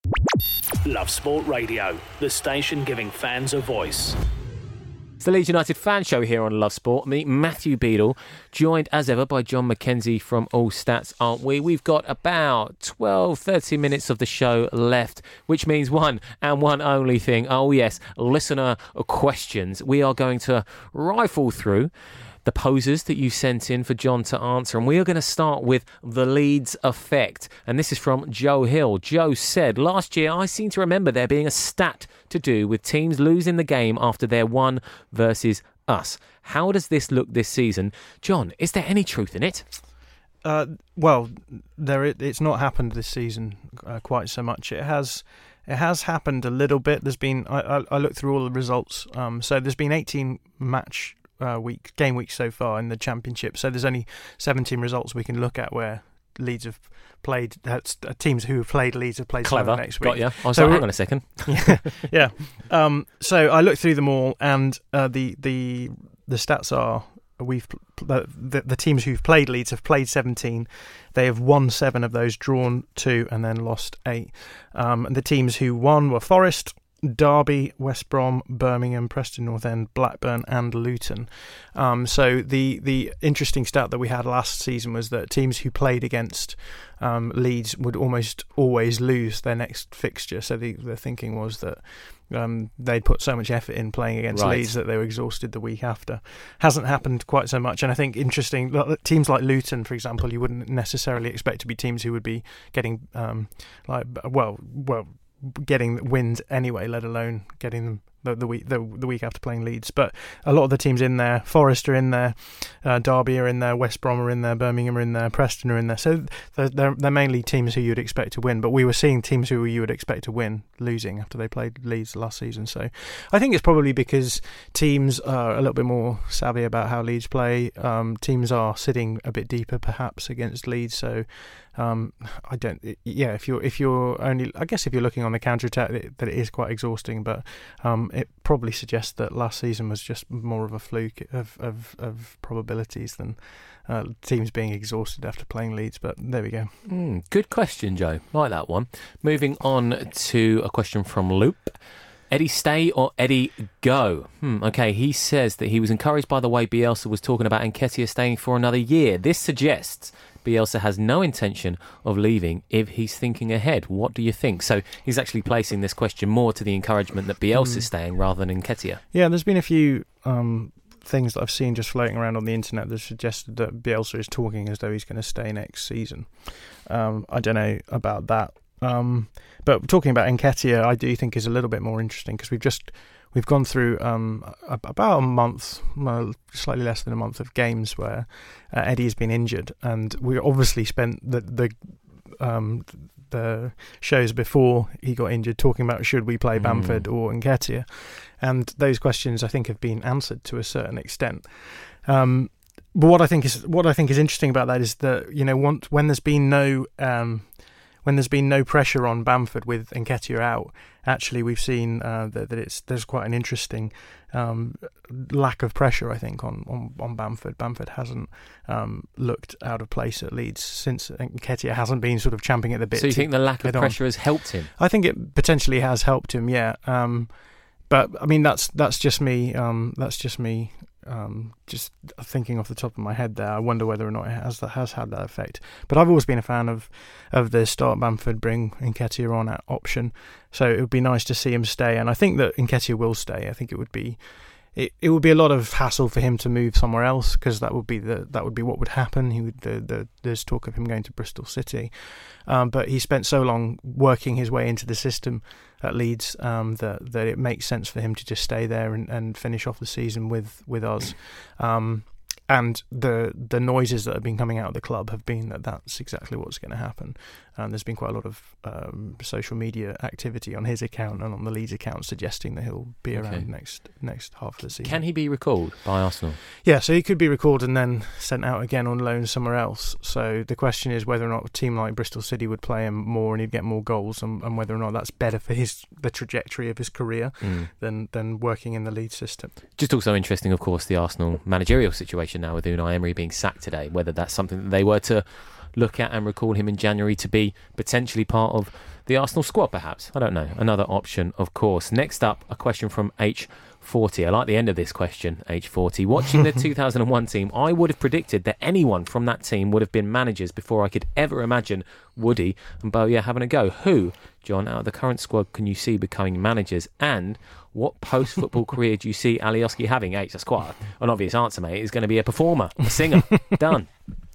Love Sport Radio, the station giving fans a voice. It's the Leeds United Fan Show here on Love Sport. Me, Matthew Beadle, joined as ever by John McKenzie from All Stats, aren't we? We've got about twelve, thirteen minutes of the show left, which means one and one only thing. Oh yes, listener questions. We are going to rifle through the posers that you sent in for John to answer. And we are going to start with the Leeds effect. And this is from Joe Hill. Joe said, last year I seem to remember there being a stat to do with teams losing the game after their one versus us. How does this look this season? John, is there any truth in it? Uh, well, there it, it's not happened this season uh, quite so much. It has... It has happened a little bit. There's been... I, I, I looked through all the results. Um, so there's been eighteen match... Uh, week game weeks so far in the Championship, so there's only seventeen results we can look at where Leeds have played. Uh, teams who have played Leeds have played Clever. next week. Got you. I was so like, hang on a second. yeah, yeah. Um, so I looked through them all, and uh, the the the stats are we've the, the the teams who've played Leeds have played seventeen. They have won seven of those, drawn two, and then lost eight. Um, and the teams who won were Forest, Derby, West Brom, Birmingham, Preston North End, Blackburn and Luton. Um, so the the interesting stat that we had last season was that teams who played against um, Leeds would almost always lose their next fixture. So the, the thinking was that um, they'd put so much effort in playing against right. Leeds that they were exhausted the week after. Hasn't happened quite so much. And I think interesting, teams like Luton, for example, you wouldn't necessarily expect to be teams who would be getting um, like well well. getting wins anyway, let alone getting them the, the week the, the week after playing Leeds. But a lot of the teams in there, Forest are in there, uh, Derby are in there, West Brom are in there, Birmingham are in there, Preston are in there. So they're, they're, they're mainly teams who you'd expect to win. But we were seeing teams who you would expect to win losing after they played Leeds last season. So I think it's probably because teams are a little bit more savvy about how Leeds play. Um, teams are sitting a bit deeper perhaps against Leeds. So Um, I don't. Yeah, if you're if you're only, I guess if you're looking on the counter attack, that, that it is quite exhausting. But um, it probably suggests that last season was just more of a fluke of of, of probabilities than uh, teams being exhausted after playing Leeds. But there we go. Mm, good question, Joe. Like that one. Moving on to a question from Loop. Eddie stay or Eddie go? Hmm, okay, he says that he was encouraged by the way Bielsa was talking about Nketiah staying for another year. This suggests Bielsa has no intention of leaving if he's thinking ahead. What do you think? So he's actually placing this question more to the encouragement that Bielsa's mm. staying rather than Nketiah. Yeah, there's been a few um, things that I've seen just floating around on the internet that suggested that Bielsa is talking as though he's going to stay next season. Um, I don't know about that. Um, but talking about Nketiah, I do think is a little bit more interesting because we've just we've gone through um, a, about a month, well, slightly less than a month of games where uh, Eddie has been injured, and we obviously spent the the um, the shows before he got injured talking about should we play Bamford mm. or Nketiah, and those questions I think have been answered to a certain extent. Um, but what I think is what I think is interesting about that is that, you know, once, when there's been no um, when there's been no pressure on Bamford with Nketiah out, actually we've seen uh, that, that it's there's quite an interesting um, lack of pressure, I think, on, on, on Bamford. Bamford hasn't um, looked out of place at Leeds since Nketiah hasn't been sort of champing at the bit. So you think the lack of pressure on. has helped him? I think it potentially has helped him, yeah. Um, but I mean, that's that's just me. Um, that's just me. Um, just thinking off the top of my head there, I wonder whether or not it has that has had that effect. But I've always been a fan of of the start Bamford, bring Nketiah on at option. So it would be nice to see him stay, and I think that Nketiah will stay. I think it would be it, it would be a lot of hassle for him to move somewhere else, because that would be the that would be what would happen. He would the, the there's talk of him going to Bristol City, um, but he spent so long working his way into the system at Leeds um, that that it makes sense for him to just stay there and, and finish off the season with with us. Um, and the the noises that have been coming out of the club have been that that's exactly what's going to happen. And there's been quite a lot of um, social media activity on his account and on the Leeds account suggesting that he'll be Okay. around next next half of the season. Can he be recalled by Arsenal? Yeah, so he could be recalled and then sent out again on loan somewhere else. So the question is whether or not a team like Bristol City would play him more and he'd get more goals, and, and whether or not that's better for his the trajectory of his career Mm. than than working in the Leeds system. Just also interesting, of course, the Arsenal managerial situation now with Unai Emery being sacked today, whether that's something that they were to look at and recall him in January to be potentially part of the Arsenal squad, perhaps. I don't know. Another option, of course. Next up, a question from H forty. I like the end of this question, H forty. Watching the two thousand one team, I would have predicted that anyone from that team would have been managers before I could ever imagine Woody and Bowyer having a go. Who, John, out of the current squad can you see becoming managers? And what post-football career do you see Alioski having? H, that's quite an obvious answer, mate. He's going to be a performer, a singer. Done.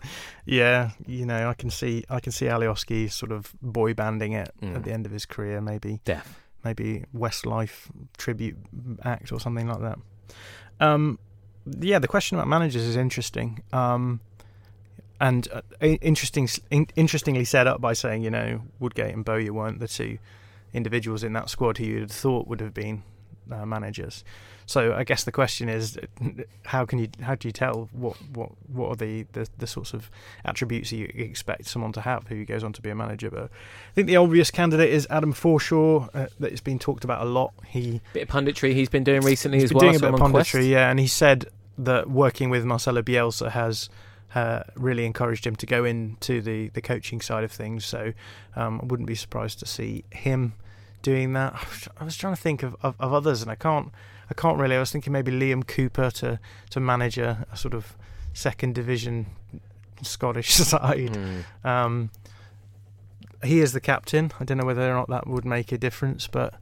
Yeah, you know, I can see I can see Alioski sort of boy banding it Mm. at the end of his career, maybe Def. maybe Westlife tribute act or something like that. Um, yeah, the question about managers is interesting, um, and uh, interesting, in, interestingly set up by saying, you know, Woodgate and Bowyer weren't the two individuals in that squad who you'd have thought would have been uh, managers. So I guess the question is, how can you how do you tell what what, what are the, the, the sorts of attributes you expect someone to have who goes on to be a manager? But I think the obvious candidate is Adam Forshaw. Uh, that has been talked about a lot. He Bit of punditry he's been doing recently he's as been well. doing a bit of Simon Quest. punditry, yeah, and he said that working with Marcelo Bielsa has uh, really encouraged him to go into the, the coaching side of things. So um, I wouldn't be surprised to see him doing that. I was trying to think of, of, of others, and I can't. I can't really. I was thinking maybe Liam Cooper to to manage a, a sort of second division Scottish side. Mm. Um, he is the captain. I don't know whether or not that would make a difference, but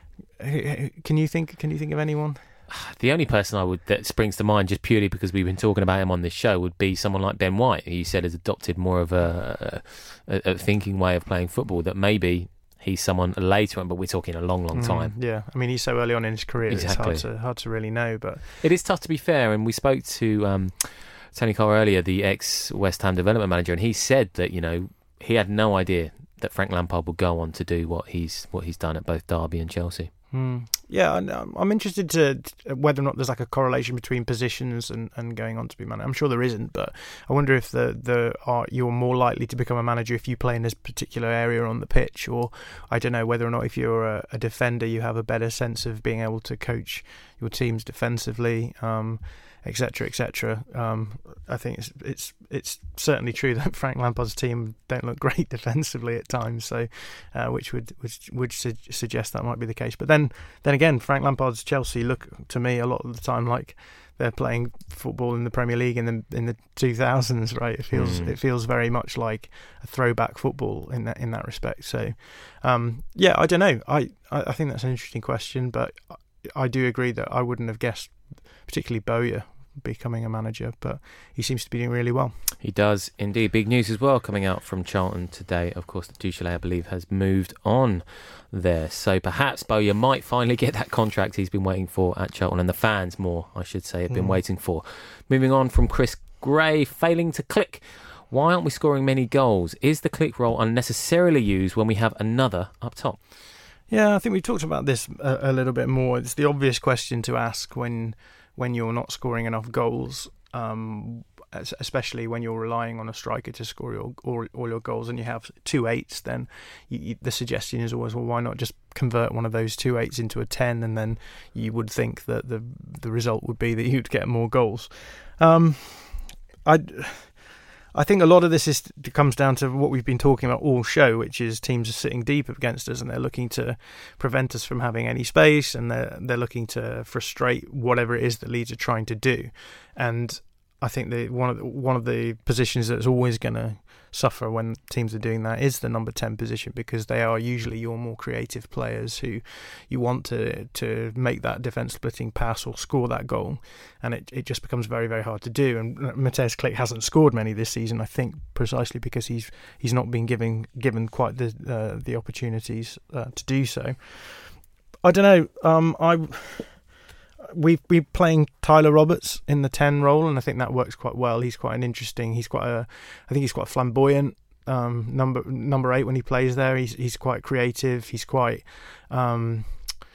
can you think? Can you think of anyone? The only person I would that springs to mind, just purely because we've been talking about him on this show, would be someone like Ben White, who you said has adopted more of a, a, a thinking way of playing football. That maybe he's someone later on, but we're talking a long, long time. Mm, yeah, I mean, he's so early on in his career, Exactly. it's hard to hard to really know. But It is tough to be fair, and we spoke to um, Tony Carr earlier, the ex-West Ham development manager, and he said that, you know, he had no idea that Frank Lampard would go on to do what he's what he's done at both Derby and Chelsea. mm, yeah, and, um, I'm interested to, to whether or not there's like a correlation between positions and, and going on to be manager. I'm sure there isn't, but I wonder if the the are you're more likely to become a manager if you play in this particular area on the pitch, or I don't know whether or not if you're a, a defender you have a better sense of being able to coach your teams defensively, um, et cetera, et cetera. Um, I think it's it's it's certainly true that Frank Lampard's team don't look great defensively at times, so uh, which would which would su- suggest that might be the case. But then then again, Frank Lampard's Chelsea look to me a lot of the time like they're playing football in the Premier League in the in the two thousands, right? It feels Mm. it feels very much like a throwback football in that in that respect. So um, yeah, I don't know. I, I I think that's an interesting question, but I, I do agree that I wouldn't have guessed particularly Bowyer becoming a manager, but he seems to be doing really well. He does indeed. Big news as well coming out from Charlton today. Of course, the Duchâtelet, I believe, has moved on there. So perhaps Bowyer might finally get that contract he's been waiting for at Charlton, and the fans more, I should say, have been Mm. waiting for. Moving on from Chris Gray, failing to click. Why aren't we scoring many goals? Is the click role unnecessarily used when we have another up top? Yeah, I think we've talked about this a, a little bit more. It's the obvious question to ask when when you're not scoring enough goals, um, es- especially when you're relying on a striker to score your, all, all your goals, and you have two eights. Then you, you, the suggestion is always, well, why not just convert one of those two eights into a ten, and then you would think that the the result would be that you'd get more goals. Um, I. I think a lot of this is comes down to what we've been talking about all show, which is teams are sitting deep against us and they're looking to prevent us from having any space, and they're they're looking to frustrate whatever it is that Leeds are trying to do. And I think the one of the, one of the positions that's always going to suffer when teams are doing that is the number ten position, because they are usually your more creative players who you want to to make that defence splitting pass or score that goal, and it, it just becomes very, very hard to do. And Mateusz Klich hasn't scored many this season, I think, precisely because he's he's not been given given quite the uh, the opportunities uh, to do so. I don't know. Um, I. we've been playing Tyler Roberts in the ten role, and I think that works quite well. He's quite an interesting. He's quite a. I think he's quite flamboyant. Um, number number eight when he plays there, he's he's quite creative. He's quite um,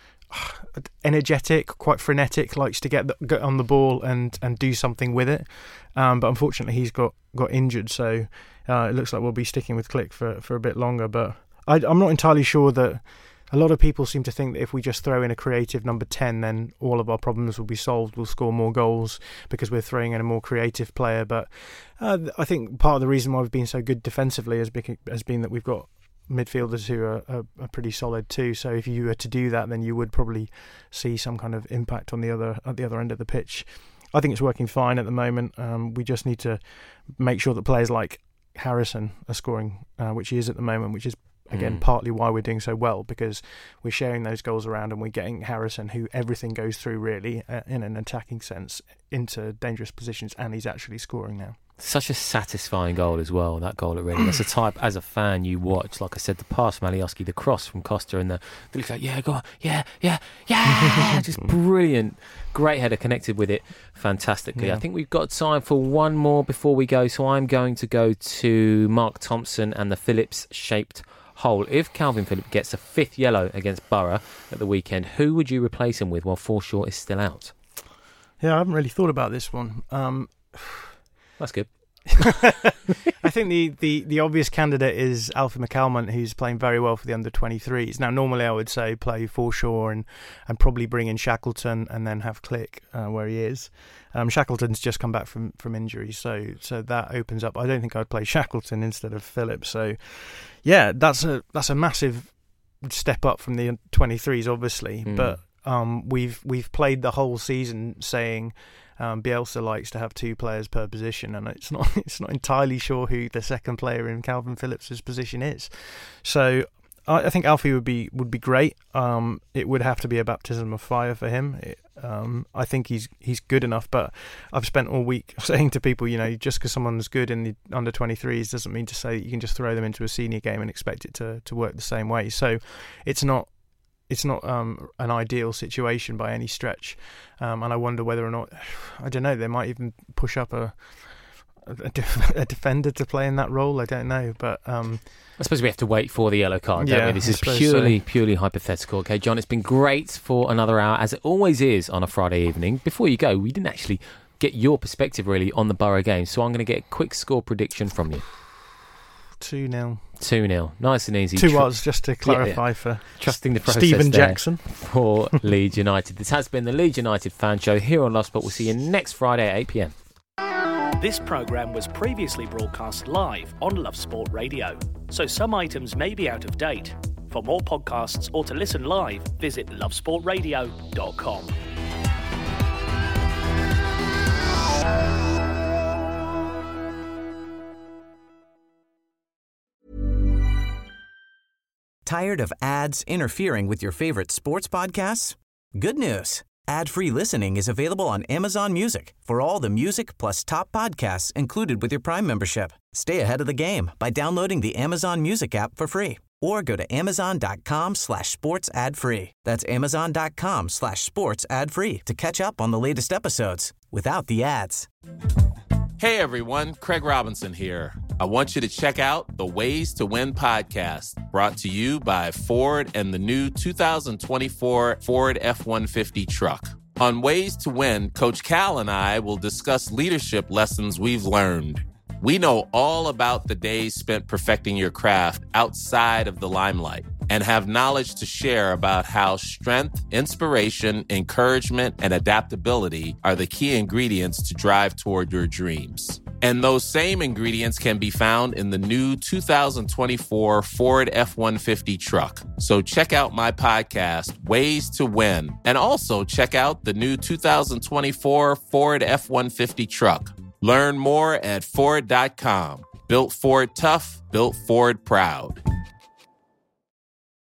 energetic, quite frenetic. Likes to get, the, get on the ball and, and do something with it. Um, but unfortunately, he's got, got injured, so uh, it looks like we'll be sticking with Klich for for a bit longer. But I, I'm not entirely sure that. A lot of people seem to think that if we just throw in a creative number ten, then all of our problems will be solved. We'll score more goals because we're throwing in a more creative player. But uh, I think part of the reason why we've been so good defensively has been, has been that we've got midfielders who are, are, are pretty solid too. So if you were to do that, then you would probably see some kind of impact on the other at the other end of the pitch. I think it's working fine at the moment. Um, we just need to make sure that players like Harrison are scoring, uh, which he is at the moment, which is Again, mm. partly why we're doing so well, because we're sharing those goals around and we're getting Harrison, who everything goes through really uh, in an attacking sense, into dangerous positions, and he's actually scoring now. Such a satisfying goal as well, that goal at Reading. That's a type, as a fan, you watch. Like I said, the pass from Alioski, the cross from Costa, and the, the like, yeah, go on, yeah, yeah, yeah, just brilliant. Great header, connected with it fantastically. Yeah. I think we've got time for one more before we go, so I'm going to go to Mark Thompson and the Phillips-shaped hole. If Calvin Phillips gets a fifth yellow against Borough at the weekend, who would you replace him with while Forshaw is still out? Yeah, I haven't really thought about this one. Um, That's good. I think the, the, the obvious candidate is Alfie McCalmont, who's playing very well for the under twenty-threes. Now, normally I would say play Forshaw and, and probably bring in Shackleton and then have Klich uh, where he is. Um, Shackleton's just come back from, from injury, so so that opens up. I don't think I'd play Shackleton instead of Phillips. So, yeah, that's a that's a massive step up from the twenty-threes, obviously. Mm. But um, we've we've played the whole season saying. Um, Bielsa likes to have two players per position, and it's not it's not entirely sure who the second player in Calvin Phillips' position is. So I, I think Alfie would be would be great. Um, it would have to be a baptism of fire for him. It, um, I think he's he's good enough, but I've spent all week saying to people, you know, just because someone's good in the under twenty-threes doesn't mean to say that you can just throw them into a senior game and expect it to to work the same way. So it's not. It's not um, an ideal situation by any stretch, um, and I wonder whether or not, I don't know, they might even push up a a, def- a defender to play in that role. I don't know, but um, I suppose we have to wait for the yellow card, don't yeah, we? This I is purely so. purely hypothetical. Okay, John, it's been great for another hour, as it always is on a Friday evening. Before you go, we didn't actually get your perspective really on the Borough game, so I'm going to get a quick score prediction from you. two nil two nil. Nice and easy. Two was, just to clarify, yeah, yeah. for trusting the process Stephen Jackson for Leeds United. This has been the Leeds United Fan Show here on Love Sport. We'll see you next Friday at eight p.m. This programme was previously broadcast live on Love Sport Radio, so some items may be out of date. For more podcasts or to listen live, visit love sport radio dot com. Tired of ads interfering with your favorite sports podcasts? Good news. Ad-free listening is available on Amazon Music for all the music plus top podcasts included with your Prime membership. Stay ahead of the game by downloading the Amazon Music app for free or go to amazon.com slash sports ad free. That's amazon.com slash sports ad free to catch up on the latest episodes without the ads. Hey everyone, Craig Robinson here. I want you to check out the Ways to Win podcast, brought to you by Ford and the new two thousand twenty-four Ford F one fifty truck. On Ways to Win, Coach Cal and I will discuss leadership lessons we've learned. We know all about the days spent perfecting your craft outside of the limelight and have knowledge to share about how strength, inspiration, encouragement, and adaptability are the key ingredients to drive toward your dreams. And those same ingredients can be found in the new two thousand twenty-four Ford F one fifty truck. So check out my podcast, Ways to Win, and also check out the new two thousand twenty-four Ford F one fifty truck. Learn more at Ford dot com. Built Ford tough, built Ford proud.